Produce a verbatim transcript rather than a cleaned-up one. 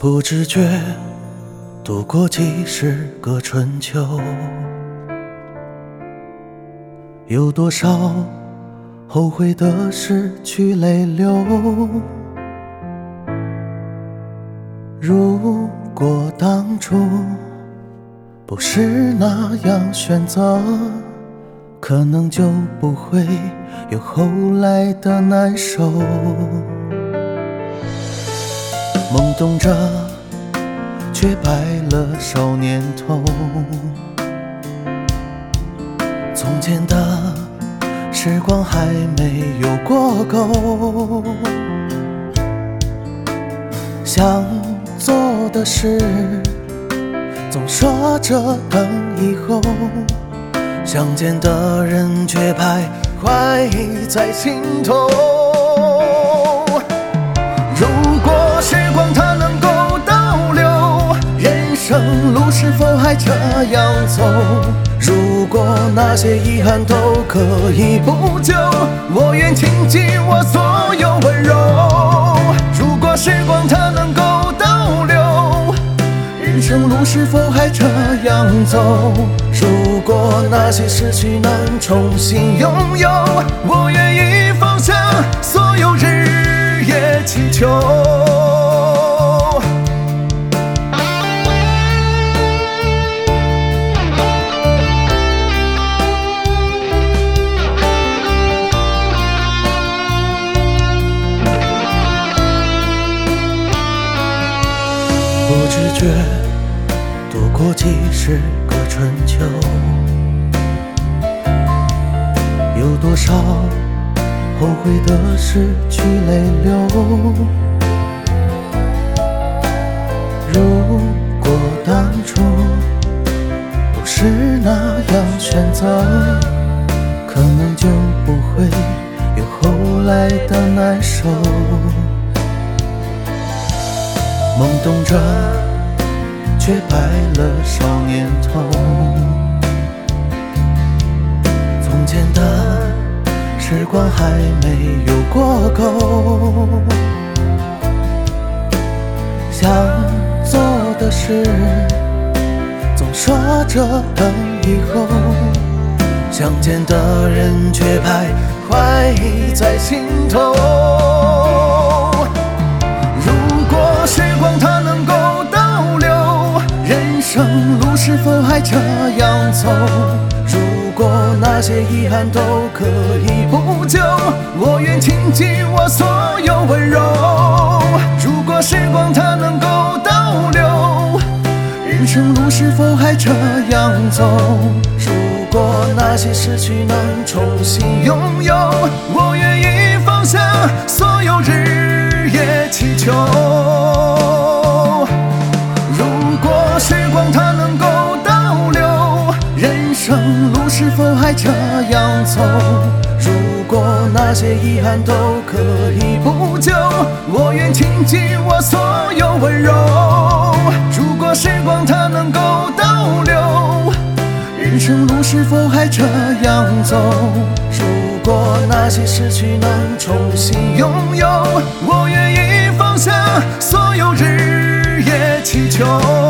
不知觉度过几十个春秋，有多少后悔的失去泪流。如果当初不是那样选择，可能就不会有后来的难受。懵懂着却白了少年头，从前的时光还没有过够，想做的事总说着等以后，想见的人却徘徊在心头。如果时光它能够倒流，人生路是否还这样走？如果那些遗憾都可以补救，我愿倾尽我所有温柔。如果时光它能够倒流，人生路是否还这样走？如果那些失去能重新拥有，我愿意放下所有日夜祈求。不知觉度过几十个春秋，有多少后悔的失去泪流。如果当初不是那样选择，可能就不会有后来的难受。懵懂着却白了少年头，从前的时光还没有过够，想做的事总说着等以后，想见的人却徘徊在心头。时光它能够倒流，人生路是否还这样走？如果那些遗憾都可以补救，我愿倾尽我所有温柔。如果时光它能够倒流，人生路是否还这样走？如果那些失去能重新拥有，我愿意放下所有日夜祈求。时光它能够倒流，人生路是否还这样走？如果那些遗憾都可以补救，我愿倾尽我所有温柔。如果时光它能够倒流，人生路是否还这样走？如果那些失去能重新拥有，我愿意放下所有日夜祈求。